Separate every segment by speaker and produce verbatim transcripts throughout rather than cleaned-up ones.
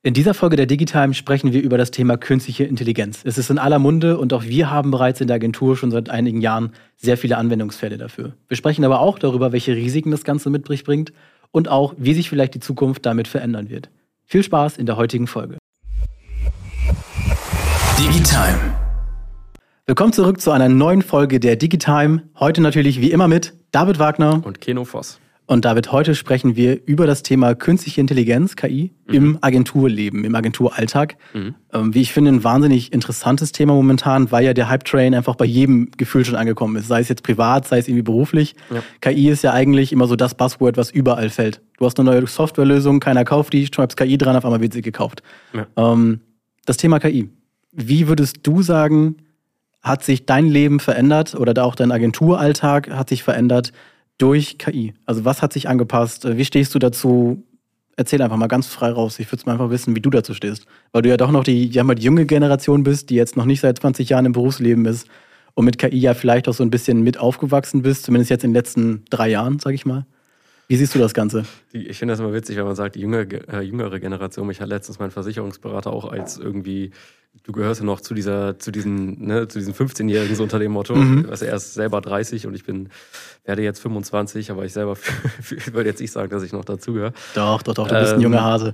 Speaker 1: In dieser Folge der Digitime sprechen wir über das Thema künstliche Intelligenz. Es ist in aller Munde und auch wir haben bereits in der Agentur schon seit einigen Jahren sehr viele Anwendungsfälle dafür. Wir sprechen aber auch darüber, welche Risiken das Ganze mit sich bringt und auch, wie sich vielleicht die Zukunft damit verändern wird. Viel Spaß in der heutigen Folge.
Speaker 2: Digitime.
Speaker 1: Willkommen zurück zu einer neuen Folge der Digitime. Heute natürlich wie immer mit David Wagner
Speaker 3: und Keno Voss.
Speaker 1: Und David, heute sprechen wir über das Thema künstliche Intelligenz, K I, mhm. im Agenturleben, im Agenturalltag. Mhm. Ähm, wie ich finde, ein wahnsinnig interessantes Thema momentan, weil ja der Hype-Train einfach bei jedem Gefühl schon angekommen ist. Sei es jetzt privat, sei es irgendwie beruflich. Ja. K I ist ja eigentlich immer so das Buzzword, was überall fällt. Du hast eine neue Softwarelösung, keiner kauft die, schreibst K I dran, auf einmal wird sie gekauft. Ja. Ähm, das Thema K I. Wie würdest du sagen, hat sich dein Leben verändert oder auch dein Agenturalltag hat sich verändert durch K I? Also was hat sich angepasst? Wie stehst du dazu? Erzähl einfach mal ganz frei raus. Ich würde mal einfach wissen, wie du dazu stehst. Weil du ja doch noch die, ja, mal die junge Generation bist, die jetzt noch nicht seit zwanzig Jahren im Berufsleben ist und mit K I ja vielleicht auch so ein bisschen mit aufgewachsen bist, zumindest jetzt in den letzten drei Jahren, sag ich mal. Wie siehst du das Ganze?
Speaker 3: Die, ich finde das immer witzig, wenn man sagt, die jüngere, äh, jüngere Generation. Ich hatte letztens meinen Versicherungsberater auch als irgendwie, du gehörst ja noch zu dieser, zu diesen, ne, zu diesen fünfzehnjährigen so unter dem Motto. Mhm. Also er ist selber dreißig und ich bin, werde jetzt fünfundzwanzig, aber ich selber würde jetzt nicht sagen, dass ich noch dazugehöre.
Speaker 1: Doch, doch, doch, du bist ähm, ein junger Hase.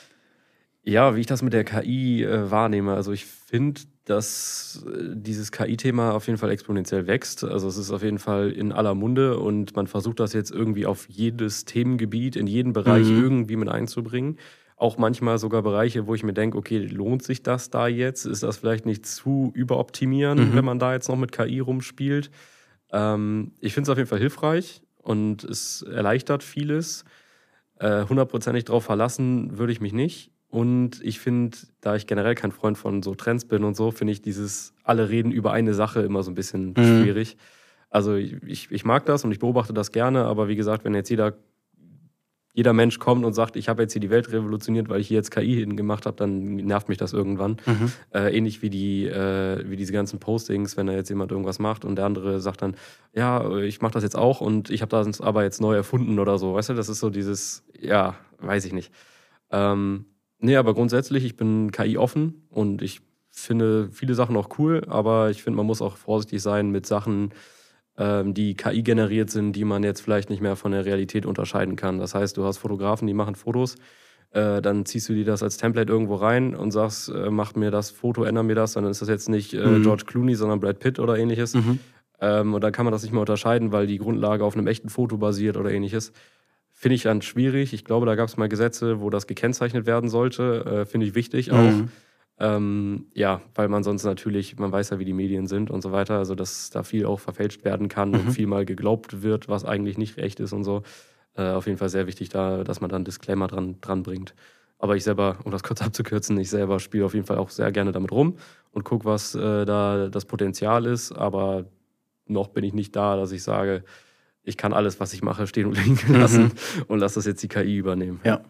Speaker 3: Ja, wie ich das mit der K I äh, wahrnehme. Also ich finde, dass äh, dieses K I-Thema auf jeden Fall exponentiell wächst. Also es ist auf jeden Fall in aller Munde und man versucht das jetzt irgendwie auf jedes Themengebiet, in jeden Bereich mhm. irgendwie mit einzubringen. Auch manchmal sogar Bereiche, wo ich mir denke, okay, lohnt sich das da jetzt? Ist das vielleicht nicht zu überoptimieren, mhm. wenn man da jetzt noch mit K I rumspielt? Ähm, ich finde es auf jeden Fall hilfreich und es erleichtert vieles. Äh, hundertprozentig drauf verlassen würde ich mich nicht. Und ich finde, da ich generell kein Freund von so Trends bin und so, finde ich dieses alle reden über eine Sache immer so ein bisschen mhm. schwierig. Also ich, ich mag das und ich beobachte das gerne, aber wie gesagt, wenn jetzt jeder, jeder Mensch kommt und sagt, ich habe jetzt hier die Welt revolutioniert, weil ich hier jetzt K I hingemacht habe, dann nervt mich das irgendwann. Mhm. Äh, ähnlich wie, die, äh, wie diese ganzen Postings, wenn da jetzt jemand irgendwas macht und der andere sagt dann, ja, ich mache das jetzt auch und ich habe das aber jetzt neu erfunden oder so. Weißt du, das ist so dieses, ja, weiß ich nicht. Ähm, Nee, aber grundsätzlich, ich bin K I-offen und ich finde viele Sachen auch cool, aber ich finde, man muss auch vorsichtig sein mit Sachen, ähm, die K I-generiert sind, die man jetzt vielleicht nicht mehr von der Realität unterscheiden kann. Das heißt, du hast Fotografen, die machen Fotos, äh, dann ziehst du dir das als Template irgendwo rein und sagst, äh, mach mir das Foto, änder mir das, dann ist das jetzt nicht äh, mhm. George Clooney, sondern Brad Pitt oder ähnliches. Mhm. Ähm, und dann kann man das nicht mehr unterscheiden, weil die Grundlage auf einem echten Foto basiert oder ähnliches. Finde ich dann schwierig. Ich glaube, da gab es mal Gesetze, wo das gekennzeichnet werden sollte. Äh, Finde ich wichtig auch. Mhm. Ähm, ja, weil man sonst natürlich, man weiß ja, wie die Medien sind und so weiter. Also, dass da viel auch verfälscht werden kann mhm. und viel mal geglaubt wird, was eigentlich nicht echt ist und so. Äh, auf jeden Fall sehr wichtig, da, dass man da einen Disclaimer dran, dran bringt. Aber ich selber, um das kurz abzukürzen, ich selber spiele auf jeden Fall auch sehr gerne damit rum und gucke, was äh, da das Potenzial ist. Aber noch bin ich nicht da, dass ich sage, ich kann alles, was ich mache, stehen und liegen lassen mhm. und lasse das jetzt die K I übernehmen.
Speaker 1: Ja.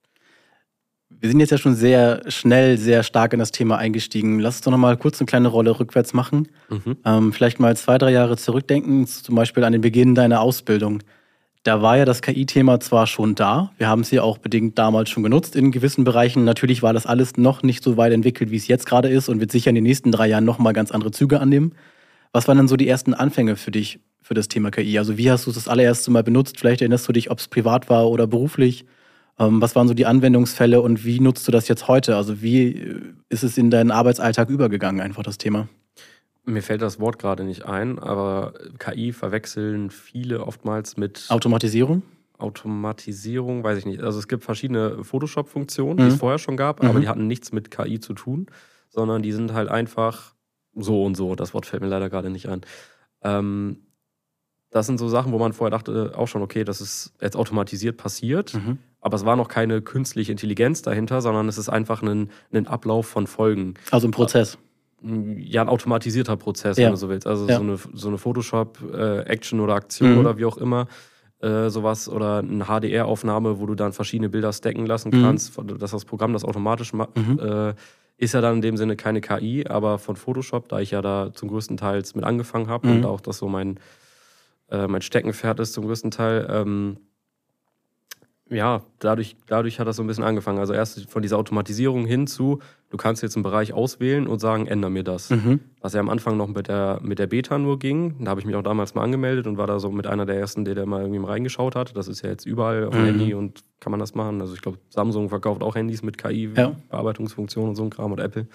Speaker 1: Wir sind jetzt ja schon sehr schnell, sehr stark in das Thema eingestiegen. Lass uns doch noch mal kurz eine kleine Rolle rückwärts machen. Mhm. Ähm, vielleicht mal zwei, drei Jahre zurückdenken, zum Beispiel an den Beginn deiner Ausbildung. Da war ja das K I-Thema zwar schon da, wir haben es ja auch bedingt damals schon genutzt in gewissen Bereichen. Natürlich war das alles noch nicht so weit entwickelt, wie es jetzt gerade ist und wird sicher in den nächsten drei Jahren noch mal ganz andere Züge annehmen. Was waren denn so die ersten Anfänge für dich für das Thema K I? Also wie hast du es das allererste Mal benutzt? Vielleicht erinnerst du dich, ob es privat war oder beruflich. Ähm, was waren so die Anwendungsfälle und wie nutzt du das jetzt heute? Also wie ist es in deinen Arbeitsalltag übergegangen, einfach das Thema?
Speaker 3: Mir fällt das Wort gerade nicht ein, aber K I verwechseln viele oftmals mit
Speaker 1: Automatisierung?
Speaker 3: Automatisierung, weiß ich nicht. Also es gibt verschiedene Photoshop-Funktionen, mhm. die es vorher schon gab,
Speaker 1: mhm.
Speaker 3: aber die hatten nichts mit K I zu tun, sondern die sind halt einfach so und so. Das Wort fällt mir leider gerade nicht ein. Ähm, Das sind so Sachen, wo man vorher dachte auch schon, okay, das ist jetzt automatisiert passiert, mhm. aber es war noch keine künstliche Intelligenz dahinter, sondern es ist einfach ein, ein Ablauf von Folgen.
Speaker 1: Also ein Prozess.
Speaker 3: Ja, ein automatisierter Prozess,
Speaker 1: ja.
Speaker 3: wenn du so willst. Also
Speaker 1: ja.
Speaker 3: so eine, so eine Photoshop-Action äh, oder Aktion mhm. oder wie auch immer, äh, sowas oder eine H D R-Aufnahme, wo du dann verschiedene Bilder stacken lassen kannst, mhm. dass das Programm das automatisch macht. Mhm. Äh, ist ja dann in dem Sinne keine K I, aber von Photoshop, da ich ja da zum größten Teil mit angefangen habe mhm. und auch das so mein, äh, mein Steckenpferd ist zum größten Teil, ähm, Ja, dadurch, dadurch hat das so ein bisschen angefangen. Also erst von dieser Automatisierung hin zu, du kannst jetzt einen Bereich auswählen und sagen, änder mir das. Mhm. Was ja am Anfang noch mit der, mit der Beta nur ging. Da habe ich mich auch damals mal angemeldet und war da so mit einer der ersten, der da mal irgendwie reingeschaut hat. Das ist ja jetzt überall auf dem mhm. Handy und kann man das machen. Also ich glaube, Samsung verkauft auch Handys mit K I-Bearbeitungsfunktionen ja. und so ein Kram und Apple.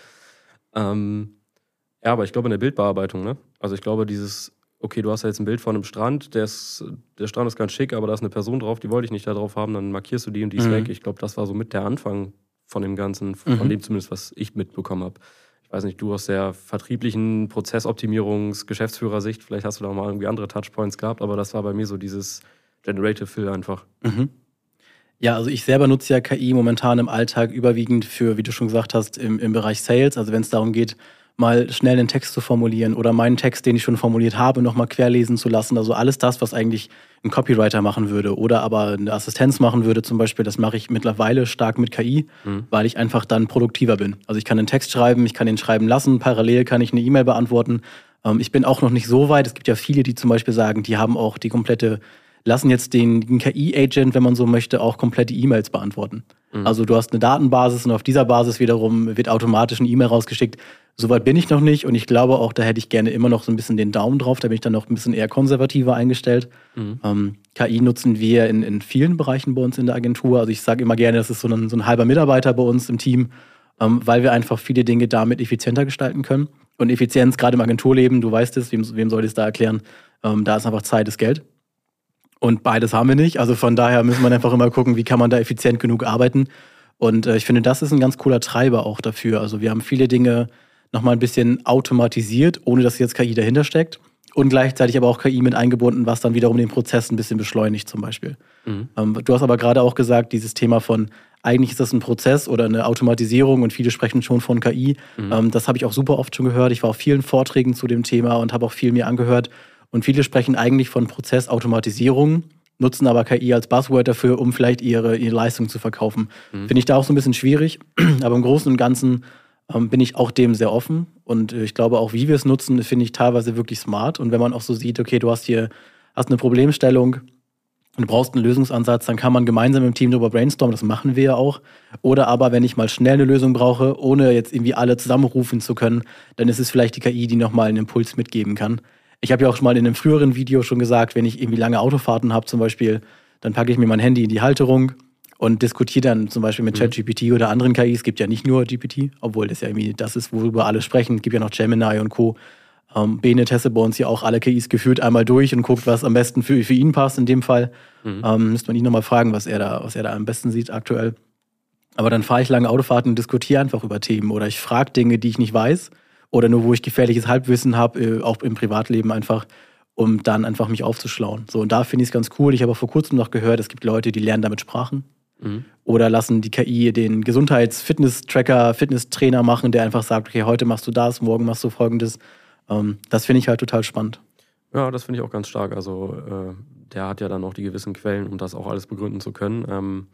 Speaker 3: Ähm, ja, aber ich glaube in der Bildbearbeitung, ne? Also ich glaube dieses... Okay, du hast ja jetzt ein Bild von einem Strand, der, ist, der Strand ist ganz schick, aber da ist eine Person drauf, die wollte ich nicht da drauf haben, dann markierst du die und die ist mhm. weg. Ich glaube, das war so mit der Anfang von dem Ganzen, von mhm. dem zumindest, was ich mitbekommen habe. Ich weiß nicht, du aus der vertrieblichen Prozessoptimierungs-, Geschäftsführersicht, vielleicht hast du da mal irgendwie andere Touchpoints gehabt, aber das war bei mir so dieses Generative Fill einfach.
Speaker 1: Mhm. Ja, also ich selber nutze ja K I momentan im Alltag überwiegend für, wie du schon gesagt hast, im, im Bereich Sales, also wenn es darum geht, mal schnell einen Text zu formulieren oder meinen Text, den ich schon formuliert habe, nochmal querlesen zu lassen. Also alles das, was eigentlich ein Copywriter machen würde oder aber eine Assistenz machen würde zum Beispiel, das mache ich mittlerweile stark mit K I, mhm. weil ich einfach dann produktiver bin. Also ich kann einen Text schreiben, ich kann ihn schreiben lassen, parallel kann ich eine E-Mail beantworten. Ähm, ich bin auch noch nicht so weit. Es gibt ja viele, die zum Beispiel sagen, die haben auch die komplette, lassen jetzt den, den K I-Agent, wenn man so möchte, auch komplette E-Mails beantworten. Mhm. Also du hast eine Datenbasis und auf dieser Basis wiederum wird automatisch eine E-Mail rausgeschickt. Soweit bin ich noch nicht und ich glaube auch, da hätte ich gerne immer noch so ein bisschen den Daumen drauf, da bin ich dann noch ein bisschen eher konservativer eingestellt. Mhm. Ähm, K I nutzen wir in, in vielen Bereichen bei uns in der Agentur. Also ich sage immer gerne, das ist so ein, so ein halber Mitarbeiter bei uns im Team, ähm, weil wir einfach viele Dinge damit effizienter gestalten können. Und Effizienz, gerade im Agenturleben, du weißt es, wem, wem soll ich es da erklären, ähm, da ist einfach Zeit, ist Geld. Und beides haben wir nicht, also von daher müssen wir einfach immer gucken, wie kann man da effizient genug arbeiten. Und äh, ich finde, das ist ein ganz cooler Treiber auch dafür. Also wir haben viele Dinge nochmal ein bisschen automatisiert, ohne dass jetzt K I dahinter steckt. Und gleichzeitig aber auch K I mit eingebunden, was dann wiederum den Prozess ein bisschen beschleunigt zum Beispiel. Mhm. Ähm, du hast aber gerade auch gesagt, dieses Thema von, eigentlich ist das ein Prozess oder eine Automatisierung und viele sprechen schon von K I. Mhm. Ähm, das habe ich auch super oft schon gehört. Ich war auf vielen Vorträgen zu dem Thema und habe auch viel mir angehört. Und viele sprechen eigentlich von Prozessautomatisierung, nutzen aber K I als Buzzword dafür, um vielleicht ihre, ihre Leistung zu verkaufen. Mhm. Finde ich da auch so ein bisschen schwierig. Aber im Großen und Ganzen ähm, bin ich auch dem sehr offen. Und äh, ich glaube auch, wie wir es nutzen, finde ich teilweise wirklich smart. Und wenn man auch so sieht, okay, du hast hier hast eine Problemstellung und du brauchst einen Lösungsansatz, dann kann man gemeinsam im Team darüber brainstormen. Das machen wir ja auch. Oder aber, wenn ich mal schnell eine Lösung brauche, ohne jetzt irgendwie alle zusammenrufen zu können, dann ist es vielleicht die K I, die nochmal einen Impuls mitgeben kann. Ich habe ja auch schon mal in einem früheren Video schon gesagt, wenn ich irgendwie lange Autofahrten habe zum Beispiel, dann packe ich mir mein Handy in die Halterung und diskutiere dann zum Beispiel mit ChatGPT oder anderen K Is. Es gibt ja nicht nur G P T, obwohl das ja irgendwie das ist, worüber alle sprechen. Es gibt ja noch Gemini und Co. Ähm, Bene testet bei uns ja auch alle K Is gefühlt einmal durch und guckt, was am besten für, für ihn passt in dem Fall. Mhm. Ähm, müsste man ihn nochmal fragen, was er da, was er da am besten sieht aktuell. Aber dann fahre ich lange Autofahrten und diskutiere einfach über Themen oder ich frage Dinge, die ich nicht weiß. Oder nur, wo ich gefährliches Halbwissen habe, auch im Privatleben einfach, um dann einfach mich aufzuschlauen. So, und da finde ich es ganz cool. Ich habe auch vor kurzem noch gehört, es gibt Leute, die lernen damit Sprachen. Mhm. Oder lassen die K I den Gesundheits-Fitness-Tracker, Fitness-Trainer machen, der einfach sagt, okay, heute machst du das, morgen machst du Folgendes. Ähm, das finde ich halt total spannend.
Speaker 3: Ja, das finde ich auch ganz stark. Also äh, der hat ja dann auch die gewissen Quellen, um das auch alles begründen zu können. Ähm,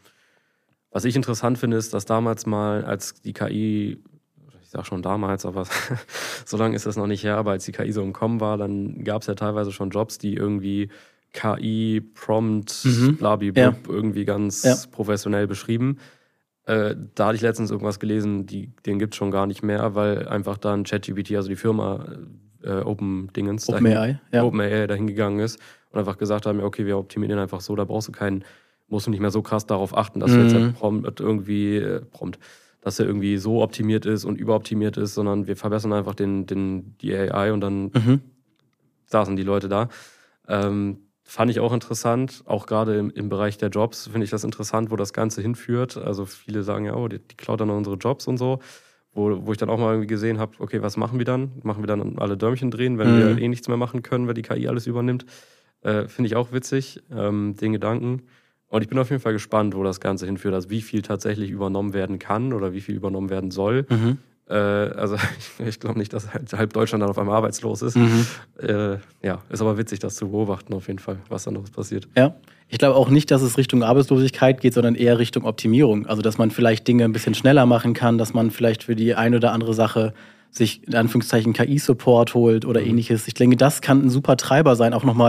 Speaker 3: was ich interessant finde, ist, dass damals mal, als die K I... Ich sag schon damals, aber so lange ist das noch nicht her, aber als die K I so im Kommen war, dann gab es ja teilweise schon Jobs, die irgendwie K I, Prompt, mhm. blablabla, ja. irgendwie ganz ja. professionell beschrieben. Äh, da hatte ich letztens irgendwas gelesen, die, den gibt es schon gar nicht mehr, weil einfach dann ChatGPT, also die Firma äh, Open-Dingens,
Speaker 1: OpenAI, ja.
Speaker 3: OpenAI dahin gegangen ist und einfach gesagt haben, okay, wir optimieren den einfach so, da brauchst du keinen, musst du nicht mehr so krass darauf achten, dass mhm. du jetzt halt Prompt irgendwie, äh, Prompt, dass er irgendwie so optimiert ist und überoptimiert ist, sondern wir verbessern einfach den, den, die A I und dann mhm. saßen die Leute da. Ähm, fand ich auch interessant, auch gerade im, im Bereich der Jobs finde ich das interessant, wo das Ganze hinführt. Also viele sagen ja, oh, die, die klaut dann unsere Jobs und so, wo, wo ich dann auch mal irgendwie gesehen habe, okay, was machen wir dann? Machen wir dann alle Däumchen drehen, wenn mhm. wir eh nichts mehr machen können, weil die K I alles übernimmt? Äh, finde ich auch witzig, ähm, den Gedanken. Und ich bin auf jeden Fall gespannt, wo das Ganze hinführt, also wie viel tatsächlich übernommen werden kann oder wie viel übernommen werden soll. Mhm. Äh, also ich, ich glaube nicht, dass halb Deutschland dann auf einmal arbeitslos ist. Mhm. Äh, ja, ist aber witzig, das zu beobachten auf jeden Fall, was dann noch passiert.
Speaker 1: Ja, ich glaube auch nicht, dass es Richtung Arbeitslosigkeit geht, sondern eher Richtung Optimierung. Also dass man vielleicht Dinge ein bisschen schneller machen kann, dass man vielleicht für die eine oder andere Sache sich in Anführungszeichen K I-Support holt oder mhm. ähnliches. Ich denke, das kann ein super Treiber sein, auch nochmal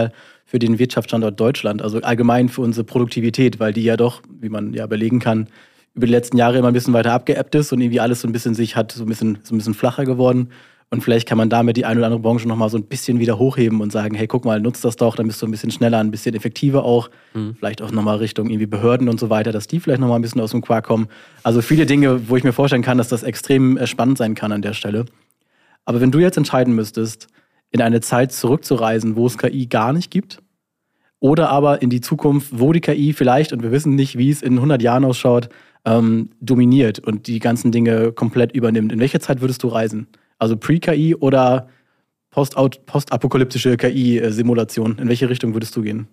Speaker 1: für den Wirtschaftsstandort Deutschland, also allgemein für unsere Produktivität, weil die ja doch, wie man ja belegen kann, über die letzten Jahre immer ein bisschen weiter abgeebbt ist und irgendwie alles so ein bisschen sich hat, so ein bisschen, so ein bisschen flacher geworden. Und vielleicht kann man damit die eine oder andere Branche nochmal so ein bisschen wieder hochheben und sagen, hey, guck mal, nutzt das doch, dann bist du ein bisschen schneller, ein bisschen effektiver auch. Mhm. Vielleicht auch nochmal Richtung irgendwie Behörden und so weiter, dass die vielleicht nochmal ein bisschen aus dem Quark kommen. Also viele Dinge, wo ich mir vorstellen kann, dass das extrem spannend sein kann an der Stelle. Aber wenn du jetzt entscheiden müsstest, in eine Zeit zurückzureisen, wo es K I gar nicht gibt, oder aber in die Zukunft, wo die K I vielleicht, und wir wissen nicht, wie es in hundert Jahren ausschaut, ähm, dominiert und die ganzen Dinge komplett übernimmt. In welche Zeit würdest du reisen? Also Pre-K I oder post- postapokalyptische K I-Simulation? In welche Richtung würdest du gehen?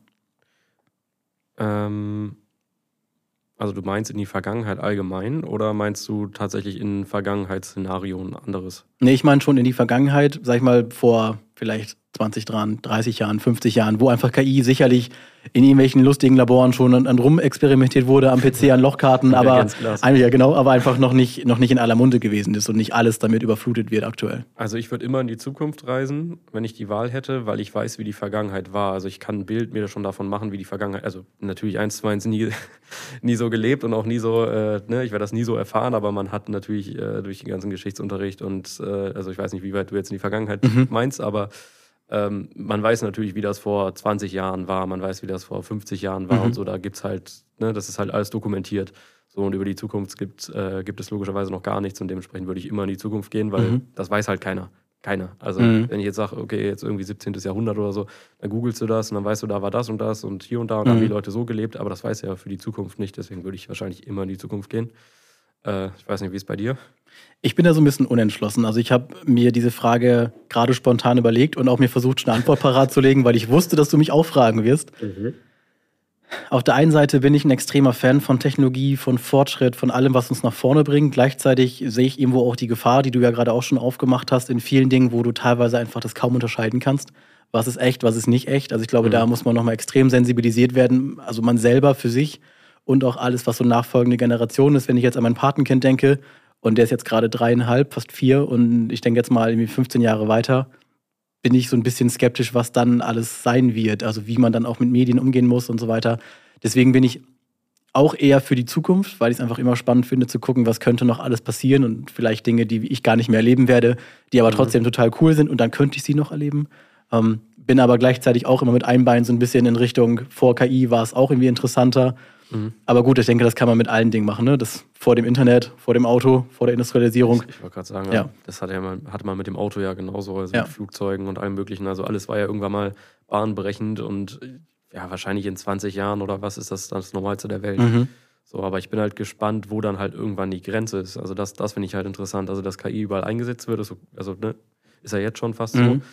Speaker 3: Ähm, also du meinst in die Vergangenheit allgemein oder meinst du tatsächlich in Vergangenheitsszenarien anderes?
Speaker 1: Nee, ich meine schon in die Vergangenheit, sag ich mal, vor vielleicht zwanzig, dreißig Jahren, fünfzig Jahren, wo einfach K I sicherlich in irgendwelchen lustigen Laboren schon an, an rumexperimentiert wurde, am P C, an Lochkarten, aber, ein, ja, genau, aber einfach noch nicht, noch nicht in aller Munde gewesen ist und nicht alles damit überflutet wird aktuell.
Speaker 3: Also ich würde immer in die Zukunft reisen, wenn ich die Wahl hätte, weil ich weiß, wie die Vergangenheit war. Also ich kann ein Bild mir schon davon machen, wie die Vergangenheit, also natürlich eins zu eins nie, nie so gelebt und auch nie so, äh, ne, ich werde das nie so erfahren, aber man hat natürlich äh, durch den ganzen Geschichtsunterricht und, äh, also ich weiß nicht, wie weit du jetzt in die Vergangenheit mhm. meinst, aber Ähm, man weiß natürlich, wie das vor zwanzig Jahren war, man weiß, wie das vor fünfzig Jahren war mhm. und so, da gibt's halt, ne, das ist halt alles dokumentiert. So, und über die Zukunft gibt, äh, gibt es logischerweise noch gar nichts und dementsprechend würde ich immer in die Zukunft gehen, weil mhm. das weiß halt keiner. Keiner. Also mhm. wenn ich jetzt sage, okay, jetzt irgendwie siebzehntes Jahrhundert oder so, dann googelst du das und dann weißt du, da war das und das und hier und da und mhm. haben die Leute so gelebt, aber das weiß ja für die Zukunft nicht, deswegen würde ich wahrscheinlich immer in die Zukunft gehen. Äh, ich weiß nicht, wie es bei dir?
Speaker 1: Ich bin da so ein bisschen unentschlossen. Also ich habe mir diese Frage gerade spontan überlegt und auch mir versucht, schon eine Antwort parat zu legen, weil ich wusste, dass du mich auch fragen wirst. Mhm. Auf der einen Seite bin ich ein extremer Fan von Technologie, von Fortschritt, von allem, was uns nach vorne bringt. Gleichzeitig sehe ich irgendwo auch die Gefahr, die du ja gerade auch schon aufgemacht hast, in vielen Dingen, wo du teilweise einfach das kaum unterscheiden kannst. Was ist echt, was ist nicht echt. Also ich glaube, mhm. da muss man nochmal extrem sensibilisiert werden. Also man selber für sich und auch alles, was so nachfolgende Generationen ist. Wenn ich jetzt an mein Patenkind denke, und der ist jetzt gerade dreieinhalb, fast vier. Und ich denke jetzt mal irgendwie fünfzehn Jahre weiter, bin ich so ein bisschen skeptisch, was dann alles sein wird. Also wie man dann auch mit Medien umgehen muss und so weiter. Deswegen bin ich auch eher für die Zukunft, weil ich es einfach immer spannend finde, zu gucken, was könnte noch alles passieren. Und vielleicht Dinge, die ich gar nicht mehr erleben werde, die aber trotzdem mhm. total cool sind. Und dann könnte ich sie noch erleben. Ähm, bin aber gleichzeitig auch immer mit einem Bein so ein bisschen in Richtung, vor K I war es auch irgendwie interessanter. Mhm. Aber gut, ich denke, das kann man mit allen Dingen machen. Ne? Das vor dem Internet, vor dem Auto, vor der Industrialisierung.
Speaker 3: Ich, ich wollte gerade sagen, ja. das hatte, ja mal, hatte man mit dem Auto ja genauso, also ja. mit Flugzeugen und allem Möglichen. Also alles war ja irgendwann mal bahnbrechend und ja, wahrscheinlich in zwanzig Jahren oder was ist das das Normalste der Welt. Mhm. So, aber ich bin halt gespannt, wo dann halt irgendwann die Grenze ist. Also das, das finde ich halt interessant. Also dass K I überall eingesetzt wird, ist, also ne, ist ja jetzt schon fast mhm. so.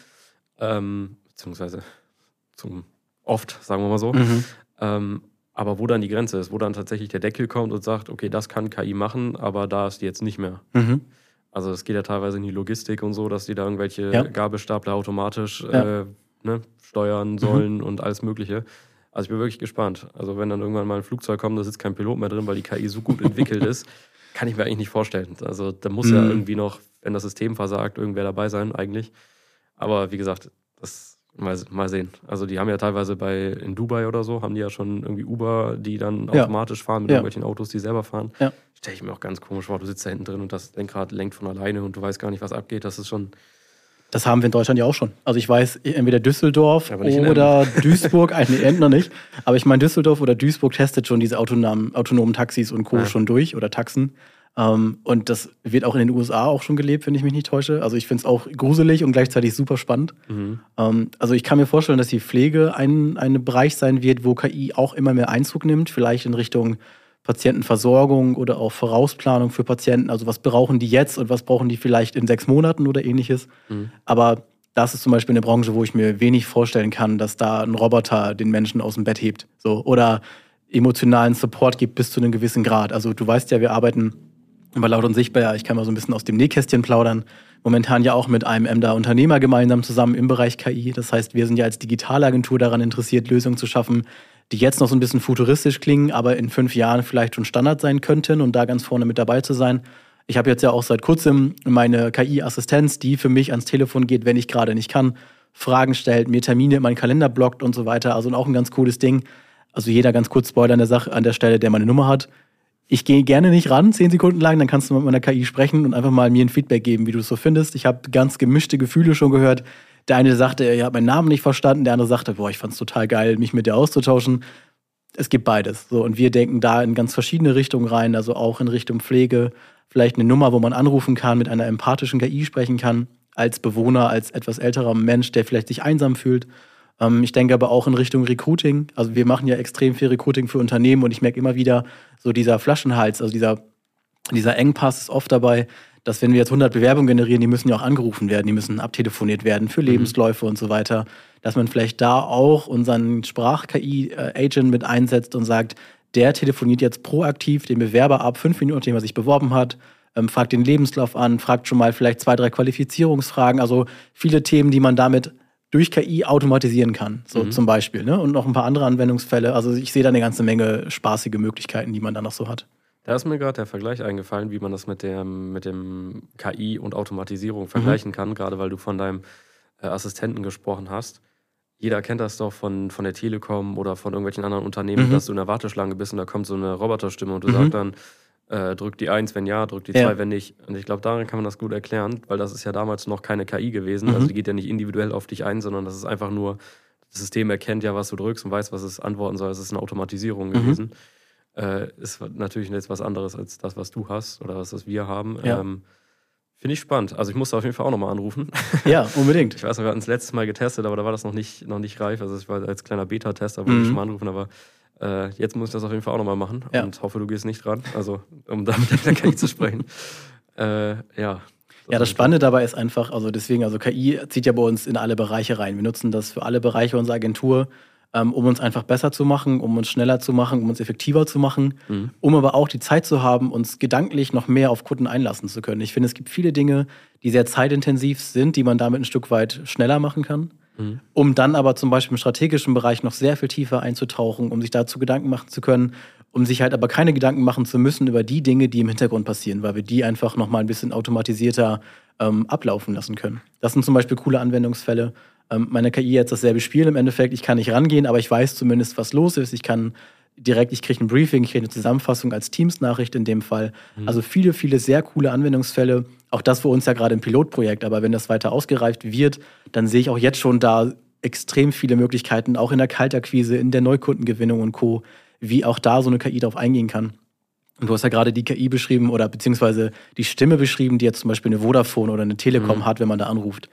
Speaker 3: Ähm, beziehungsweise zum oft, sagen wir mal so. Mhm. Ähm, Aber wo dann die Grenze ist, wo dann tatsächlich der Deckel kommt und sagt, okay, das kann K I machen, aber da ist die jetzt nicht mehr. Mhm. Also es geht ja teilweise in die Logistik und so, dass die da irgendwelche ja. Gabelstapler automatisch ja. äh, ne, steuern sollen mhm. und alles Mögliche. Also ich bin wirklich gespannt. Also wenn dann irgendwann mal ein Flugzeug kommt, da sitzt kein Pilot mehr drin, weil die K I so gut entwickelt ist, kann ich mir eigentlich nicht vorstellen. Also da muss mhm. ja irgendwie noch, wenn das System versagt, irgendwer dabei sein eigentlich. Aber wie gesagt, das Mal, mal sehen. Also die haben ja teilweise bei in Dubai oder so, haben die ja schon irgendwie Uber, die dann ja. automatisch fahren mit ja. irgendwelchen Autos, die selber fahren. Ja. Stelle ich mir auch ganz komisch vor, du sitzt da hinten drin und das Lenkrad lenkt von alleine und du weißt gar nicht, was abgeht. Das ist schon...
Speaker 1: Das haben wir in Deutschland ja auch schon. Also ich weiß, entweder Düsseldorf oder Duisburg, eigentlich Emden noch nicht, aber ich meine, Düsseldorf oder Duisburg testet schon diese autonomen, autonomen Taxis und Co. Ja. schon durch oder Taxen. Um, und das wird auch in den U S A auch schon gelebt, wenn ich mich nicht täusche. Also ich finde es auch gruselig und gleichzeitig super spannend. Mhm. Um, also ich kann mir vorstellen, dass die Pflege ein, ein Bereich sein wird, wo K I auch immer mehr Einzug nimmt, vielleicht in Richtung Patientenversorgung oder auch Vorausplanung für Patienten. Also was brauchen die jetzt und was brauchen die vielleicht in sechs Monaten oder ähnliches. Mhm. Aber das ist zum Beispiel eine Branche, wo ich mir wenig vorstellen kann, dass da ein Roboter den Menschen aus dem Bett hebt. So. Oder emotionalen Support gibt bis zu einem gewissen Grad. Also du weißt ja, wir arbeiten aber laut und sichtbar, ich kann mal so ein bisschen aus dem Nähkästchen plaudern, momentan ja auch mit einem Emder Unternehmer gemeinsam zusammen im Bereich K I. Das heißt, wir sind ja als Digitalagentur daran interessiert, Lösungen zu schaffen, die jetzt noch so ein bisschen futuristisch klingen, aber in fünf Jahren vielleicht schon Standard sein könnten und da ganz vorne mit dabei zu sein. Ich habe jetzt ja auch seit kurzem meine K I-Assistenz, die für mich ans Telefon geht, wenn ich gerade nicht kann. Fragen stellt, mir Termine in meinen Kalender blockt und so weiter. Also auch ein ganz cooles Ding. Also jeder ganz kurz Spoiler an der Sache, an der Stelle, der meine Nummer hat. Ich gehe gerne nicht ran, zehn Sekunden lang, dann kannst du mit meiner K I sprechen und einfach mal mir ein Feedback geben, wie du es so findest. Ich habe ganz gemischte Gefühle schon gehört. Der eine sagte, er hat meinen Namen nicht verstanden, der andere sagte, boah, ich fand's total geil, mich mit dir auszutauschen. Es gibt beides. So, und wir denken da in ganz verschiedene Richtungen rein, also auch in Richtung Pflege, vielleicht eine Nummer, wo man anrufen kann, mit einer empathischen K I sprechen kann, als Bewohner, als etwas älterer Mensch, der vielleicht sich einsam fühlt. Ähm, ich denke aber auch in Richtung Recruiting. Also wir machen ja extrem viel Recruiting für Unternehmen und ich merke immer wieder, so dieser Flaschenhals, also dieser, dieser Engpass ist oft dabei, dass wenn wir jetzt hundert Bewerbungen generieren, die müssen ja auch angerufen werden, die müssen abtelefoniert werden für Lebensläufe mhm. und so weiter, dass man vielleicht da auch unseren Sprach-K I-Agent mit einsetzt und sagt, der telefoniert jetzt proaktiv den Bewerber ab, fünf Minuten, nachdem er sich beworben hat, ähm, fragt den Lebenslauf an, fragt schon mal vielleicht zwei, drei Qualifizierungsfragen, also viele Themen, die man damit durch K I automatisieren kann, so mhm. zum Beispiel, ne? Und noch ein paar andere Anwendungsfälle. Also ich sehe da eine ganze Menge spaßige Möglichkeiten, die man da noch so hat. Da ist mir gerade der Vergleich eingefallen, wie man das mit dem, mit dem K I und Automatisierung vergleichen mhm. kann, gerade weil du von deinem äh, Assistenten gesprochen hast. Jeder kennt das doch von, von der Telekom oder von irgendwelchen anderen Unternehmen, mhm. dass du in der Warteschlange bist und da kommt so eine Roboterstimme und du mhm. sagst dann, äh, drück die eins, wenn ja, drück die zwei, ja. wenn nicht. Und ich glaube, daran kann man das gut erklären, weil das ist ja damals noch keine K I gewesen. Mhm. Also die geht ja nicht individuell auf dich ein, sondern das ist einfach nur, das System erkennt ja, was du drückst und weiß, was es antworten soll. Es ist eine Automatisierung mhm. gewesen. Äh, ist natürlich jetzt was anderes als das, was du hast oder was das wir haben. Ja. Ähm, Finde ich spannend. Also ich musste auf jeden Fall auch nochmal anrufen. Ja, unbedingt. Ich weiß, wir hatten es letztes Mal getestet, aber da war das noch nicht, noch nicht reif. Also ich war als kleiner Beta-Tester, wollte mhm. ich schon mal anrufen, aber äh, jetzt muss ich das auf jeden Fall auch nochmal machen ja. und hoffe, du gehst nicht dran, also um da mit der K I zu sprechen. Äh, ja. Das ja, das Spannende dabei ist einfach, also deswegen, also K I zieht ja bei uns in alle Bereiche rein. Wir nutzen das für alle Bereiche unserer Agentur, um uns einfach besser zu machen, um uns schneller zu machen, um uns effektiver zu machen, mhm. um aber auch die Zeit zu haben, uns gedanklich noch mehr auf Kunden einlassen zu können. Ich finde, es gibt viele Dinge, die sehr zeitintensiv sind, die man damit ein Stück weit schneller machen kann, mhm. um dann aber zum Beispiel im strategischen Bereich noch sehr viel tiefer einzutauchen, um sich dazu Gedanken machen zu können, um sich halt aber keine Gedanken machen zu müssen über die Dinge, die im Hintergrund passieren, weil wir die einfach noch mal ein bisschen automatisierter ähm, ablaufen lassen können. Das sind zum Beispiel coole Anwendungsfälle. Meine K I jetzt dasselbe Spiel im Endeffekt. Ich kann nicht rangehen, aber ich weiß zumindest, was los ist. Ich kann direkt, ich kriege ein Briefing, ich kriege eine Zusammenfassung als Teams-Nachricht in dem Fall. Mhm. Also viele, viele sehr coole Anwendungsfälle. Auch das für uns ja gerade ein Pilotprojekt. Aber wenn das weiter ausgereift wird, dann sehe ich auch jetzt schon da extrem viele Möglichkeiten, auch in der Kaltakquise, in der Neukundengewinnung und Co., wie auch da so eine K I drauf eingehen kann. Und du hast ja gerade die K I beschrieben oder beziehungsweise die Stimme beschrieben, die jetzt zum Beispiel eine Vodafone oder eine Telekom mhm. hat, wenn man da anruft.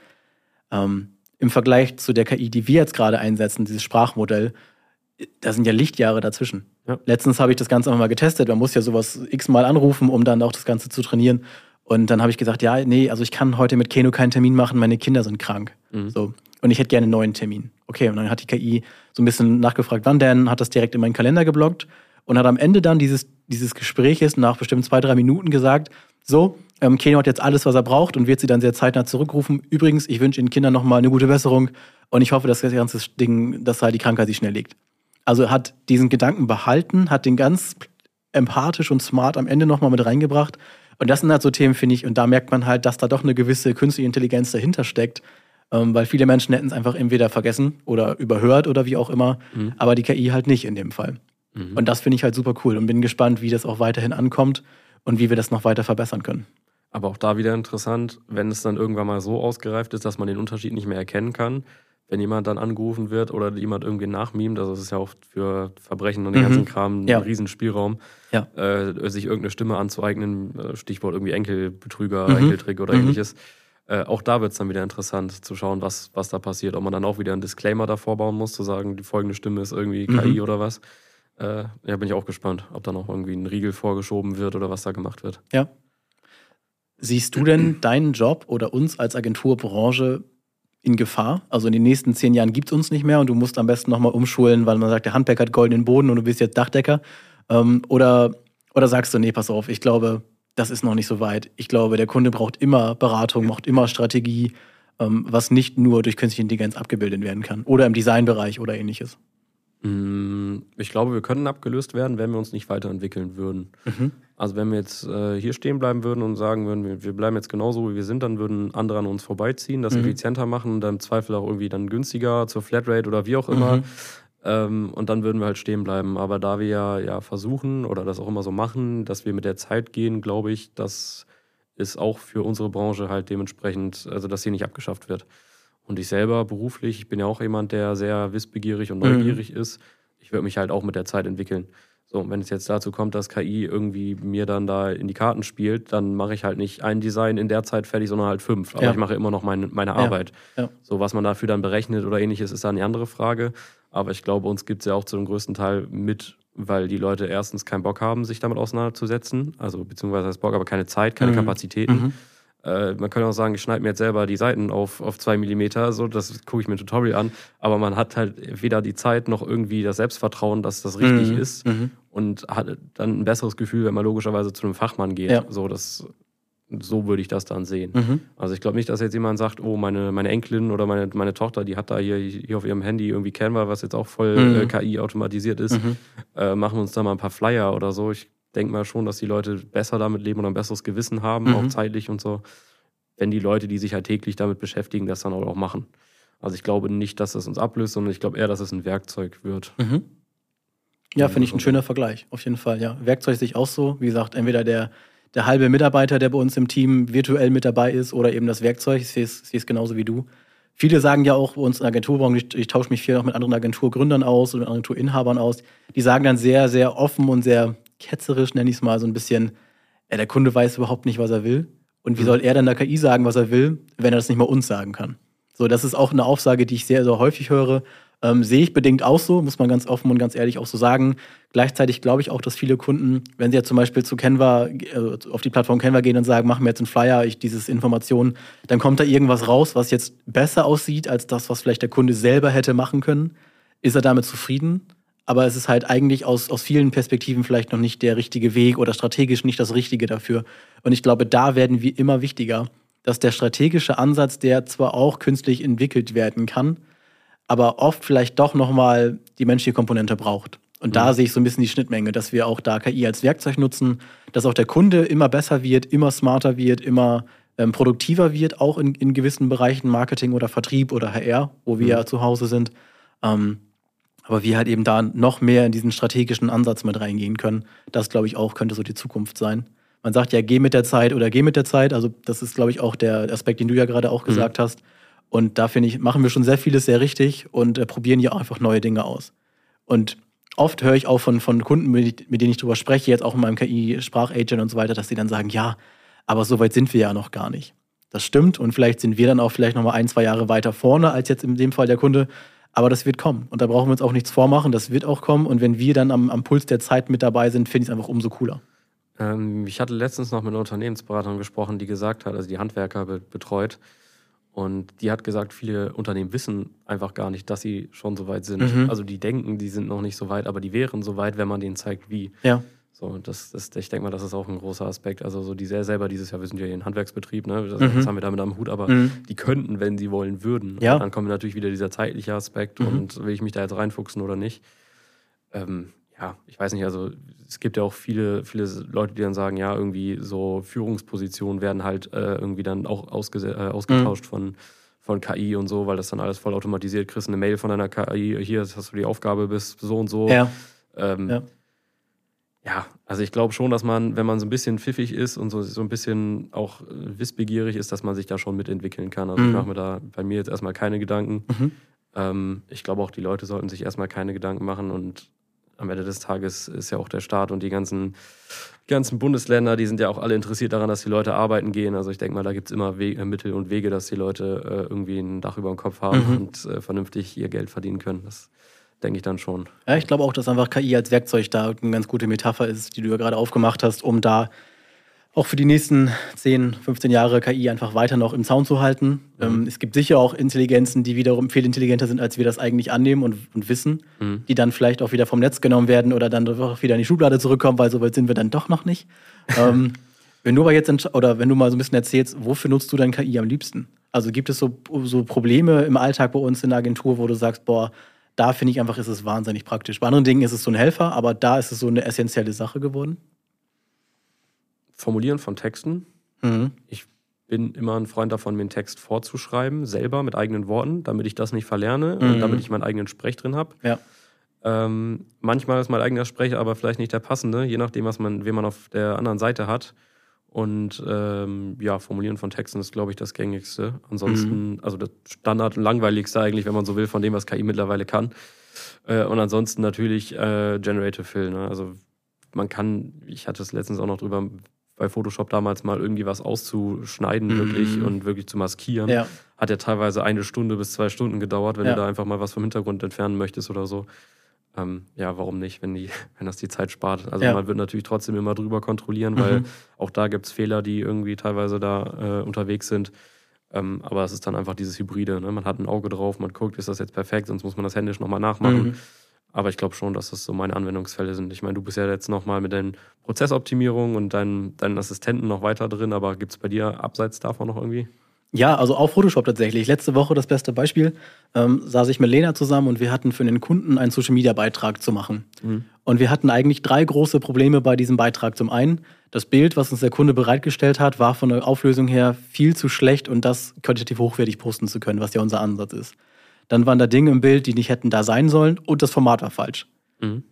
Speaker 1: Ähm, Im Vergleich zu der K I, die wir jetzt gerade einsetzen, dieses Sprachmodell, da sind ja Lichtjahre dazwischen. Ja. Letztens habe ich das Ganze einfach mal getestet. Man muss ja sowas x-mal anrufen, um dann auch das Ganze zu trainieren. Und dann habe ich gesagt, ja, nee, also ich kann heute mit Keno keinen Termin machen, meine Kinder sind krank. Mhm. So. Und ich hätte gerne einen neuen Termin. Okay, und dann hat die K I so ein bisschen nachgefragt, wann denn, hat das direkt in meinen Kalender geblockt und hat am Ende dann dieses, dieses Gespräches nach bestimmt zwei, drei Minuten gesagt, so, ähm, Keno hat jetzt alles, was er braucht und wird sie dann sehr zeitnah zurückrufen. Übrigens, ich wünsche Ihren Kindern nochmal eine gute Besserung und ich hoffe, dass das ganze Ding, dass halt die Krankheit sich schnell legt. Also hat diesen Gedanken behalten, hat den ganz empathisch und smart am Ende nochmal mit reingebracht. Und das sind halt so Themen, finde ich, und da merkt man halt, dass da doch eine gewisse künstliche Intelligenz dahinter steckt, ähm, weil viele Menschen hätten es einfach entweder vergessen oder überhört oder wie auch immer, mhm. aber die K I halt nicht in dem Fall. Mhm. Und das finde ich halt super cool und bin gespannt, wie das auch weiterhin ankommt und wie wir das noch weiter verbessern können. Aber auch da wieder interessant, wenn es dann irgendwann mal so ausgereift ist, dass man den Unterschied nicht mehr erkennen kann, wenn jemand dann angerufen wird oder jemand irgendwie nachmimt, also das ist ja auch für Verbrechen und den mhm. ganzen Kram ein ja. Riesenspielraum, ja. äh, sich irgendeine Stimme anzueignen, Stichwort irgendwie Enkelbetrüger, mhm. Enkeltrick oder mhm. ähnliches. Äh, auch da wird es dann wieder interessant zu schauen, was, was da passiert. Ob man dann auch wieder einen Disclaimer davor bauen muss, zu sagen, die folgende Stimme ist irgendwie K I mhm. oder was. Äh, ja, bin ich auch gespannt, ob da noch irgendwie ein Riegel vorgeschoben wird oder was da gemacht wird. Ja. Siehst du denn deinen Job oder uns als Agenturbranche in Gefahr? Also in den nächsten zehn Jahren gibt es uns nicht mehr und du musst am besten nochmal umschulen, weil man sagt, der Handwerker hat goldenen Boden und du bist jetzt Dachdecker. Ähm, oder, oder sagst du, nee, pass auf, ich glaube, das ist noch nicht so weit. Ich glaube, der Kunde braucht immer Beratung, braucht immer Strategie, ähm, was nicht nur durch künstliche Intelligenz abgebildet werden kann. Oder im Designbereich oder ähnliches.
Speaker 3: Ich glaube, wir können abgelöst werden, wenn wir uns nicht weiterentwickeln würden. Mhm. Also wenn wir jetzt äh, hier stehen bleiben würden und sagen würden, wir, wir bleiben jetzt genauso, wie wir sind, dann würden andere an uns vorbeiziehen, das mhm. effizienter machen und dann im Zweifel auch irgendwie dann günstiger zur Flatrate oder wie auch immer. Mhm. Ähm, und dann würden wir halt stehen bleiben. Aber da wir ja, ja versuchen oder das auch immer so machen, dass wir mit der Zeit gehen, glaube ich, dass es auch für unsere Branche halt dementsprechend, also dass sie nicht abgeschafft wird. Und ich selber beruflich, ich bin ja auch jemand, der sehr wissbegierig und neugierig mhm. ist. Ich würde mich halt auch mit der Zeit entwickeln. So, und wenn es jetzt dazu kommt, dass K I irgendwie mir dann da in die Karten spielt, dann mache ich halt nicht ein Design in der Zeit fertig, sondern halt fünf. Aber ja. ich mache immer noch meine, meine Arbeit. Ja. Ja. So, was man dafür dann berechnet oder ähnliches, ist dann eine andere Frage. Aber ich glaube, uns gibt es ja auch zu dem größten Teil mit, weil die Leute erstens keinen Bock haben, sich damit auseinanderzusetzen. Also beziehungsweise das Bock, aber keine Zeit, keine mhm. Kapazitäten. Mhm. Äh, man kann auch sagen, ich schneide mir jetzt selber die Seiten auf, auf zwei Millimeter, so, das gucke ich mir ein Tutorial an, aber man hat halt weder die Zeit noch irgendwie das Selbstvertrauen, dass das richtig mhm. ist mhm. und hat dann ein besseres Gefühl, wenn man logischerweise zu einem Fachmann geht. Ja. So, das, so würde ich das dann sehen. Mhm. Also ich glaube nicht, dass jetzt jemand sagt, oh, meine, meine Enkelin oder meine, meine Tochter, die hat da hier, hier auf ihrem Handy irgendwie Canva, was jetzt auch voll mhm. äh, K I automatisiert ist, mhm. äh, machen wir uns da mal ein paar Flyer oder so. Ich denke mal schon, dass die Leute besser damit leben oder ein besseres Gewissen haben, mhm. auch zeitlich und so, wenn die Leute, die sich halt täglich damit beschäftigen, das dann auch machen. Also ich glaube nicht, dass das uns ablöst, sondern ich glaube eher, dass es ein Werkzeug wird.
Speaker 1: Mhm. Ja, finde ich ein schöner Vergleich, auf jeden Fall. Ja, Werkzeug sehe ich auch so. Wie gesagt, entweder der, der halbe Mitarbeiter, der bei uns im Team virtuell mit dabei ist, oder eben das Werkzeug. Ich sehe es, sehe es genauso wie du. Viele sagen ja auch bei uns in der Agenturbranche, ich, ich tausche mich viel auch mit anderen Agenturgründern aus oder mit Agenturinhabern aus, die sagen dann sehr, sehr offen und sehr ketzerisch, nenne ich es mal, so ein bisschen, ja, der Kunde weiß überhaupt nicht, was er will. Und wie soll er dann der K I sagen, was er will, wenn er das nicht mal uns sagen kann? So, das ist auch eine Aussage, die ich sehr, sehr häufig höre. Ähm, sehe ich bedingt auch so, muss man ganz offen und ganz ehrlich auch so sagen. Gleichzeitig glaube ich auch, dass viele Kunden, wenn sie jetzt zum Beispiel zu Canva, äh, auf die Plattform Canva gehen und sagen, mach mir jetzt einen Flyer, ich dieses Informationen, dann kommt da irgendwas raus, was jetzt besser aussieht als das, was vielleicht der Kunde selber hätte machen können. Ist er damit zufrieden? Aber es ist halt eigentlich aus, aus vielen Perspektiven vielleicht noch nicht der richtige Weg oder strategisch nicht das Richtige dafür. Und ich glaube, da werden wir immer wichtiger, dass der strategische Ansatz, der zwar auch künstlich entwickelt werden kann, aber oft vielleicht doch nochmal die menschliche Komponente braucht. Und mhm. da sehe ich so ein bisschen die Schnittmenge, dass wir auch da K I als Werkzeug nutzen, dass auch der Kunde immer besser wird, immer smarter wird, immer ähm, produktiver wird, auch in, in gewissen Bereichen Marketing oder Vertrieb oder H R, wo wir mhm. ja zu Hause sind. Ähm, Aber wir halt eben da noch mehr in diesen strategischen Ansatz mit reingehen können. Das, glaube ich, auch könnte so die Zukunft sein. Man sagt ja, geh mit der Zeit oder geh mit der Zeit. Also das ist, glaube ich, auch der Aspekt, den du ja gerade auch gesagt mhm. hast. Und da, finde ich, machen wir schon sehr vieles sehr richtig und äh, probieren ja auch einfach neue Dinge aus. Und oft höre ich auch von, von Kunden, mit, mit denen ich drüber spreche, jetzt auch in meinem K I-Sprachagent und so weiter, dass sie dann sagen, ja, aber so weit sind wir ja noch gar nicht. Das stimmt und vielleicht sind wir dann auch vielleicht noch mal ein, zwei Jahre weiter vorne als jetzt in dem Fall der Kunde. Aber das wird kommen. Und da brauchen wir uns auch nichts vormachen. Das wird auch kommen. Und wenn wir dann am, am Puls der Zeit mit dabei sind, finde ich es einfach umso cooler.
Speaker 3: Ähm, ich hatte letztens noch mit einer Unternehmensberaterin gesprochen, die gesagt hat, also die Handwerker be- betreut. Und die hat gesagt, viele Unternehmen wissen einfach gar nicht, dass sie schon so weit sind. Mhm. Also die denken, die sind noch nicht so weit, aber die wären so weit, wenn man denen zeigt, wie.
Speaker 1: Ja.
Speaker 3: So, das, das, ich denke mal, das ist auch ein großer Aspekt. Also so die sehr selber dieses Jahr, wir sind ja hier ein Handwerksbetrieb, ne? das, mhm. das haben wir damit am Hut, aber mhm. die könnten, wenn sie wollen würden.
Speaker 1: Ja.
Speaker 3: Und dann kommt natürlich wieder dieser zeitliche Aspekt mhm. und will ich mich da jetzt reinfuchsen oder nicht. Ähm, ja, ich weiß nicht, also es gibt ja auch viele, viele Leute, die dann sagen, ja, irgendwie so Führungspositionen werden halt äh, irgendwie dann auch ausge- äh, ausgetauscht mhm. von, von K I und so, weil das dann alles voll automatisiert, kriegst eine Mail von einer K I, hier hast du die Aufgabe, bis so und so.
Speaker 1: Ja.
Speaker 3: Ähm,
Speaker 1: ja.
Speaker 3: Ja, also ich glaube schon, dass man, wenn man so ein bisschen pfiffig ist und so, so ein bisschen auch wissbegierig ist, dass man sich da schon mitentwickeln kann. Also mhm. ich mache mir da bei mir jetzt erstmal keine Gedanken. Mhm. Ähm, ich glaube auch, die Leute sollten sich erstmal keine Gedanken machen und am Ende des Tages ist ja auch der Staat und die ganzen, die ganzen Bundesländer, die sind ja auch alle interessiert daran, dass die Leute arbeiten gehen. Also ich denke mal, da gibt es immer Wege, Mittel und Wege, dass die Leute äh, irgendwie ein Dach über dem Kopf haben mhm. und äh, vernünftig ihr Geld verdienen können. Das denke ich dann schon.
Speaker 1: Ja, ich glaube auch, dass einfach K I als Werkzeug da eine ganz gute Metapher ist, die du ja gerade aufgemacht hast, um da auch für die nächsten zehn, fünfzehn Jahre K I einfach weiter noch im Zaun zu halten. Mhm. Ähm, es gibt sicher auch Intelligenzen, die wiederum viel intelligenter sind, als wir das eigentlich annehmen und, und wissen, mhm. die dann vielleicht auch wieder vom Netz genommen werden oder dann doch wieder in die Schublade zurückkommen, weil so weit sind wir dann doch noch nicht. ähm, wenn du aber jetzt entsch- oder wenn du mal so ein bisschen erzählst, wofür nutzt du dein K I am liebsten? Also gibt es so, so Probleme im Alltag bei uns in der Agentur, wo du sagst, boah, Da finde ich einfach, ist es wahnsinnig praktisch. Bei anderen Dingen ist es so ein Helfer, aber da ist es so eine essentielle Sache geworden.
Speaker 3: Formulieren von Texten.
Speaker 1: Mhm.
Speaker 3: Ich bin immer ein Freund davon, mir einen Text vorzuschreiben, selber mit eigenen Worten, damit ich das nicht verlerne
Speaker 1: Mhm.
Speaker 3: und damit ich meinen eigenen Sprech drin habe.
Speaker 1: Ja.
Speaker 3: Ähm, manchmal ist mein eigener Sprech aber vielleicht nicht der passende, je nachdem, was man, wen man auf der anderen Seite hat. Und ähm, ja, Formulieren von Texten ist, glaube ich, das Gängigste. Ansonsten, mhm. also das Standard und Langweiligste eigentlich, wenn man so will, von dem, was K I mittlerweile kann. Äh, und ansonsten natürlich äh, Generative Fill. Ne? Also man kann, ich hatte es letztens auch noch drüber, bei Photoshop damals mal irgendwie was auszuschneiden mhm. wirklich und wirklich zu maskieren.
Speaker 1: Ja.
Speaker 3: Hat ja teilweise eine Stunde bis zwei Stunden gedauert, wenn ja. du da einfach mal was vom Hintergrund entfernen möchtest oder so. Ähm, ja, warum nicht, wenn, die, wenn das die Zeit spart. Also ja. man wird natürlich trotzdem immer drüber kontrollieren, weil mhm. auch da gibt es Fehler, die irgendwie teilweise da äh, unterwegs sind. Ähm, aber es ist dann einfach dieses Hybride. Ne? Man hat ein Auge drauf, man guckt, ist das jetzt perfekt, sonst muss man das händisch nochmal nachmachen. Mhm. Aber ich glaube schon, dass das so meine Anwendungsfälle sind. Ich meine, du bist ja jetzt nochmal mit deinen Prozessoptimierungen und deinen, deinen Assistenten noch weiter drin, aber gibt es bei dir abseits davon noch irgendwie?
Speaker 1: Ja, also auch Photoshop tatsächlich. Letzte Woche das beste Beispiel, ähm, saß ich mit Lena zusammen und wir hatten für den Kunden einen Social-Media-Beitrag zu machen. Mhm. Und wir hatten eigentlich drei große Probleme bei diesem Beitrag. Zum einen, das Bild, was uns der Kunde bereitgestellt hat, war von der Auflösung her viel zu schlecht und das qualitativ hochwertig posten zu können, was ja unser Ansatz ist. Dann waren da Dinge im Bild, die nicht hätten da sein sollen und das Format war falsch. Mhm.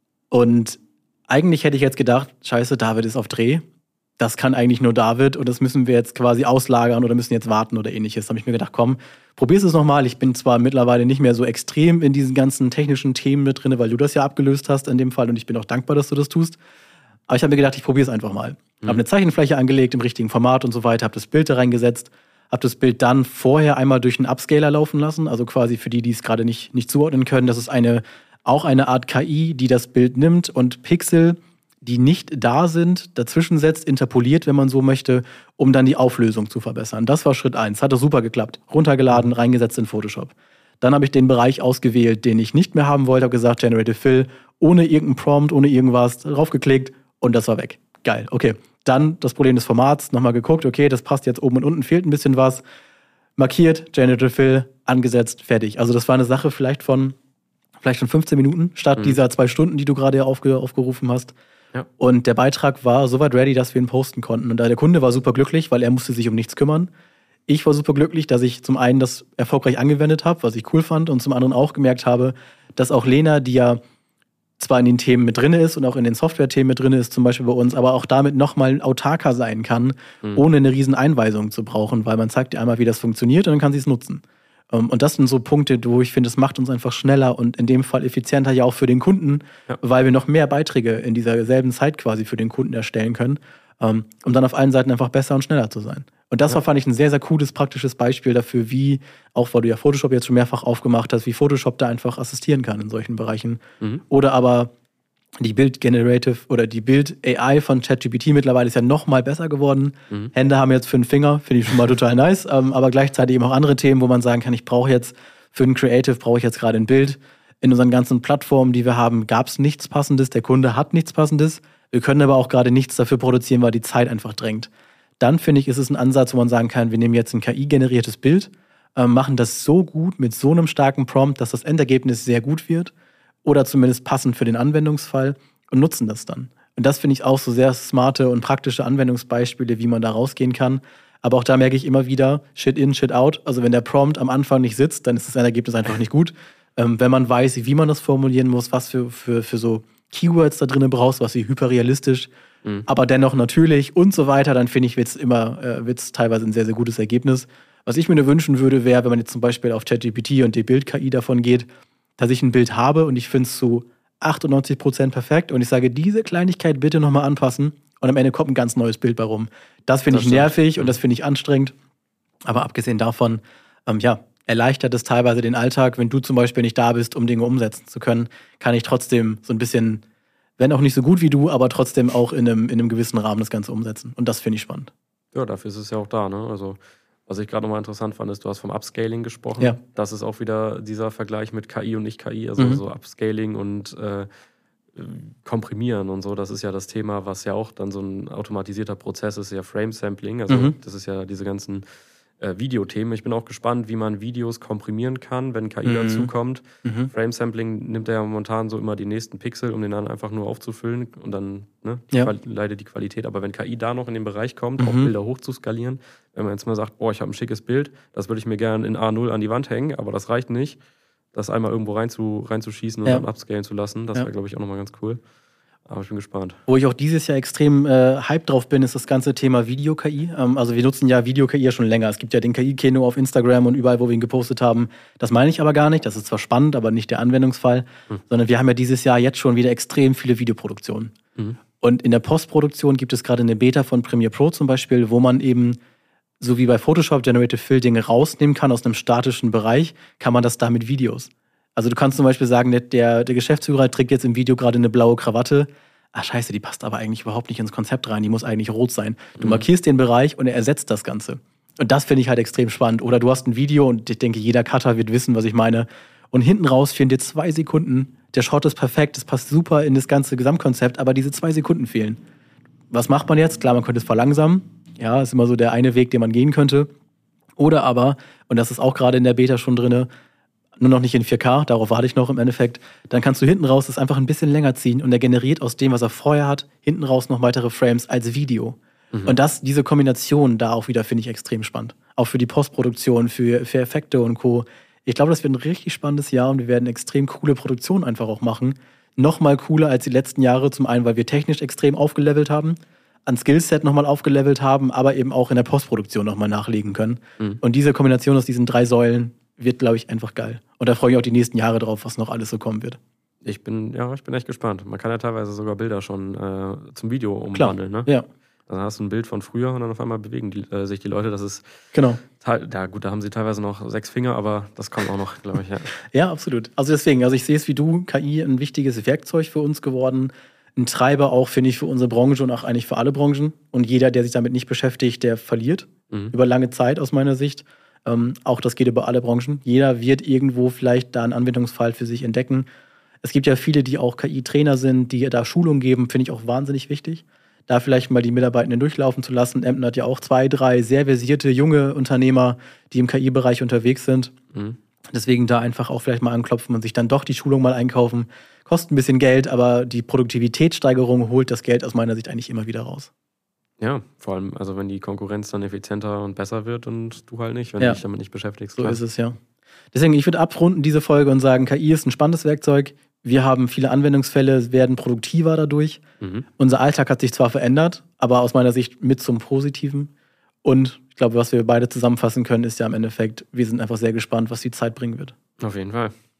Speaker 1: Und eigentlich hätte ich jetzt gedacht, scheiße, David ist auf Dreh. Das kann eigentlich nur David und das müssen wir jetzt quasi auslagern oder müssen jetzt warten oder ähnliches. Da habe ich mir gedacht, komm, probier's es nochmal. Ich bin zwar mittlerweile nicht mehr so extrem in diesen ganzen technischen Themen mit drin, weil du das ja abgelöst hast in dem Fall und ich bin auch dankbar, dass du das tust. Aber ich habe mir gedacht, ich probiere es einfach mal. Mhm. Habe eine Zeichenfläche angelegt im richtigen Format und so weiter, habe das Bild da reingesetzt, habe das Bild dann vorher einmal durch einen Upscaler laufen lassen. Also quasi für die, die es gerade nicht, nicht zuordnen können, das ist eine, auch eine Art K I, die das Bild nimmt und Pixel, die nicht da sind, dazwischen setzt, interpoliert, wenn man so möchte, um dann die Auflösung zu verbessern. Das war Schritt eins. Hat das super geklappt. Runtergeladen, reingesetzt in Photoshop. Dann habe ich den Bereich ausgewählt, den ich nicht mehr haben wollte, habe gesagt, Generative Fill, ohne irgendeinen Prompt, ohne irgendwas, draufgeklickt und das war weg. Geil, okay. Dann das Problem des Formats, nochmal geguckt, okay, das passt jetzt oben und unten, fehlt ein bisschen was. Markiert, Generative Fill, angesetzt, fertig. Also das war eine Sache vielleicht von, vielleicht von fünfzehn Minuten, statt mhm. dieser zwei Stunden, die du gerade aufge- aufgerufen hast. Ja. Und der Beitrag war soweit ready, dass wir ihn posten konnten. Und der Kunde war super glücklich, weil er musste sich um nichts kümmern. Ich war super glücklich, dass ich zum einen das erfolgreich angewendet habe, was ich cool fand, und zum anderen auch gemerkt habe, dass auch Lena, die ja zwar in den Themen mit drin ist und auch in den Software-Themen mit drin ist, zum Beispiel bei uns, aber auch damit nochmal autarker sein kann, mhm. ohne eine riesen Einweisung zu brauchen, weil man zeigt dir einmal, wie das funktioniert und dann kann sie es nutzen. Und das sind so Punkte, wo ich finde, es macht uns einfach schneller und in dem Fall effizienter ja auch für den Kunden, ja. weil wir noch mehr Beiträge in dieser selben Zeit quasi für den Kunden erstellen können, um dann auf allen Seiten einfach besser und schneller zu sein. Und das ja. war, fand ich, ein sehr, sehr cooles, praktisches Beispiel dafür, wie, auch weil du ja Photoshop jetzt schon mehrfach aufgemacht hast, wie Photoshop da einfach assistieren kann in solchen Bereichen. Mhm. Oder aber die Bild-Generative oder die Bild-A I von ChatGPT mittlerweile ist ja noch mal besser geworden. Mhm. Hände haben jetzt fünf Finger, finde ich schon mal total nice. Ähm, aber gleichzeitig eben auch andere Themen, wo man sagen kann, ich brauche jetzt für ein Creative, brauche ich jetzt gerade ein Bild. In unseren ganzen Plattformen, die wir haben, gab es nichts Passendes. Der Kunde hat nichts Passendes. Wir können aber auch gerade nichts dafür produzieren, weil die Zeit einfach drängt. Dann, finde ich, ist es ein Ansatz, wo man sagen kann, wir nehmen jetzt ein K I-generiertes Bild, äh, machen das so gut mit so einem starken Prompt, dass das Endergebnis sehr gut wird. Oder zumindest passend für den Anwendungsfall und nutzen das dann. Und das finde ich auch so sehr smarte und praktische Anwendungsbeispiele, wie man da rausgehen kann. Aber auch da merke ich immer wieder, Shit in, Shit out. Also wenn der Prompt am Anfang nicht sitzt, dann ist das Ergebnis einfach nicht gut. Ähm, wenn man weiß, wie man das formulieren muss, was für, für, für so Keywords da drin brauchst, was wie hyperrealistisch, mhm. aber dennoch natürlich und so weiter, dann finde ich, wird es immer äh, wird's teilweise ein sehr, sehr gutes Ergebnis. Was ich mir nur wünschen würde, wäre, wenn man jetzt zum Beispiel auf ChatGPT und die Bild-K I davon geht, dass ich ein Bild habe und ich finde es zu achtundneunzig Prozent perfekt und ich sage, diese Kleinigkeit bitte nochmal anpassen und am Ende kommt ein ganz neues Bild bei rum. Das finde ich nervig und das finde ich anstrengend. Aber abgesehen davon, ähm, ja, erleichtert es teilweise den Alltag. Wenn du zum Beispiel nicht da bist, um Dinge umsetzen zu können, kann ich trotzdem so ein bisschen, wenn auch nicht so gut wie du, aber trotzdem auch in einem, in einem gewissen Rahmen das Ganze umsetzen. Und das finde ich spannend.
Speaker 3: Ja, dafür ist es ja auch da, ne? Also was ich gerade nochmal interessant fand, ist, du hast vom Upscaling gesprochen.
Speaker 1: Ja.
Speaker 3: Das ist auch wieder dieser Vergleich mit K I und nicht K I, also mhm. so Upscaling und äh, Komprimieren und so. Das ist ja das Thema, was ja auch dann so ein automatisierter Prozess ist, ja Frame-Sampling. Also mhm. das ist ja diese ganzen äh, Videothemen. Ich bin auch gespannt, wie man Videos komprimieren kann, wenn K I
Speaker 1: Mhm.
Speaker 3: dazukommt.
Speaker 1: Mhm.
Speaker 3: Frame-Sampling nimmt er ja momentan so immer die nächsten Pixel, um den dann einfach nur aufzufüllen und dann ne, die
Speaker 1: Ja.
Speaker 3: Quali- leidet die Qualität. Aber wenn K I da noch in den Bereich kommt,
Speaker 1: Mhm.
Speaker 3: auch Bilder hochzuskalieren, wenn man jetzt mal sagt, boah, ich habe ein schickes Bild, das würde ich mir gerne in A null an die Wand hängen, aber das reicht nicht, das einmal irgendwo rein zu, reinzuschießen und
Speaker 1: Ja.
Speaker 3: dann upscalen zu lassen, das
Speaker 1: Ja.
Speaker 3: wäre, glaube ich, auch nochmal ganz cool. Aber ich bin gespannt.
Speaker 1: Wo ich auch dieses Jahr extrem äh, hyped drauf bin, ist das ganze Thema Video-K I. Ähm, also wir nutzen ja Video-K I ja schon länger. Es gibt ja den K I-Keno auf Instagram und überall, wo wir ihn gepostet haben. Das meine ich aber gar nicht. Das ist zwar spannend, aber nicht der Anwendungsfall.
Speaker 3: Hm.
Speaker 1: Sondern wir haben ja dieses Jahr jetzt schon wieder extrem viele Videoproduktionen.
Speaker 3: Mhm.
Speaker 1: Und in der Postproduktion gibt es gerade eine Beta von Premiere Pro zum Beispiel, wo man eben, so wie bei Photoshop Generative Fill, Dinge rausnehmen kann aus einem statischen Bereich, kann man das da mit Videos. Also du kannst zum Beispiel sagen, der, der Geschäftsführer trägt jetzt im Video gerade eine blaue Krawatte. Ah, scheiße, die passt aber eigentlich überhaupt nicht ins Konzept rein, die muss eigentlich rot sein. Du
Speaker 3: Mhm.
Speaker 1: markierst den Bereich und er ersetzt das Ganze. Und das finde ich halt extrem spannend. Oder du hast ein Video und ich denke, jeder Cutter wird wissen, was ich meine. Und hinten raus fehlen dir zwei Sekunden. Der Shot ist perfekt, es passt super in das ganze Gesamtkonzept, aber diese zwei Sekunden fehlen. Was macht man jetzt? Klar, man könnte es verlangsamen. Ja, ist immer so der eine Weg, den man gehen könnte. Oder aber, und das ist auch gerade in der Beta schon drin, nur noch nicht in vier K, darauf warte ich noch im Endeffekt, dann kannst du hinten raus das einfach ein bisschen länger ziehen und er generiert aus dem, was er vorher hat, hinten raus noch weitere Frames als Video.
Speaker 3: Mhm.
Speaker 1: Und das, diese Kombination da auch wieder, finde ich extrem spannend. Auch für die Postproduktion, für, für Effekte und Co. Ich glaube, das wird ein richtig spannendes Jahr und wir werden extrem coole Produktionen einfach auch machen. Nochmal cooler als die letzten Jahre, zum einen, weil wir technisch extrem aufgelevelt haben, an Skillset nochmal aufgelevelt haben, aber eben auch in der Postproduktion nochmal nachlegen können.
Speaker 3: Mhm.
Speaker 1: Und diese Kombination aus diesen drei Säulen wird, glaube ich, einfach geil. Und da freue ich mich auch die nächsten Jahre drauf, was noch alles so kommen wird.
Speaker 3: Ich bin, ja, ich bin echt gespannt. Man kann ja teilweise sogar Bilder schon äh, zum Video
Speaker 1: Klar,
Speaker 3: umwandeln. Ne?
Speaker 1: ja,
Speaker 3: Dann hast du ein Bild von früher und dann auf einmal bewegen die, äh, sich die Leute. Das ist,
Speaker 1: genau.
Speaker 3: teil- ja gut, da haben sie teilweise noch sechs Finger, aber das kommt auch noch, glaube ich. Ja.
Speaker 1: Ja, absolut. Also deswegen, also ich sehe es wie du, K I ein wichtiges Werkzeug für uns geworden. Ein Treiber auch, finde ich, für unsere Branche und auch eigentlich für alle Branchen. Und jeder, der sich damit nicht beschäftigt, der verliert.
Speaker 3: Mhm.
Speaker 1: Über lange Zeit aus meiner Sicht. Ähm, auch das geht über alle Branchen. Jeder wird irgendwo vielleicht da einen Anwendungsfall für sich entdecken. Es gibt ja viele, die auch K I-Trainer sind, die da Schulung geben, finde ich auch wahnsinnig wichtig. Da vielleicht mal die Mitarbeitenden durchlaufen zu lassen. Emden hat ja auch zwei, drei sehr versierte junge Unternehmer, die im K I-Bereich unterwegs sind.
Speaker 3: Mhm.
Speaker 1: Deswegen da einfach auch vielleicht mal anklopfen und sich dann doch die Schulung mal einkaufen. Kostet ein bisschen Geld, aber die Produktivitätssteigerung holt das Geld aus meiner Sicht eigentlich immer wieder raus.
Speaker 3: Ja, vor allem, also wenn die Konkurrenz dann effizienter und besser wird und du halt nicht, wenn
Speaker 1: Ja.
Speaker 3: du dich damit nicht beschäftigst.
Speaker 1: So
Speaker 3: klar.
Speaker 1: ist es, ja. Deswegen, ich würde abrunden diese Folge und sagen, K I ist ein spannendes Werkzeug. Wir haben viele Anwendungsfälle, werden produktiver dadurch.
Speaker 3: Mhm.
Speaker 1: Unser Alltag hat sich zwar verändert, aber aus meiner Sicht mit zum Positiven. Und ich glaube, was wir beide zusammenfassen können, ist ja im Endeffekt, wir sind einfach sehr gespannt, was die Zeit bringen wird.
Speaker 3: Auf jeden Fall.